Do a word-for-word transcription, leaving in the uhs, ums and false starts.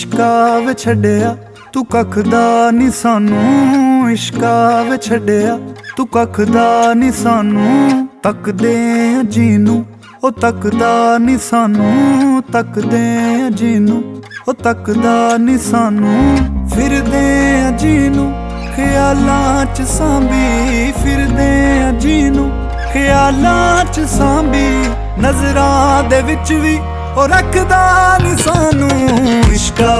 इश्का वे छड्डिया तू कख दा नी सानू, इश्का वे छड्डिया तू कख दा नी सानू। तकदे आ जीनू ओ तकदा नी सानू, तकदे आ जीनू ओ तकदा नी सानू। फिरदे आ जीनू ख्यालां च सांभी, फिरदे आ जीनू ख्यालां च सांभी। नजरां दे विच वी ओ रखदा नी सानू इश्का।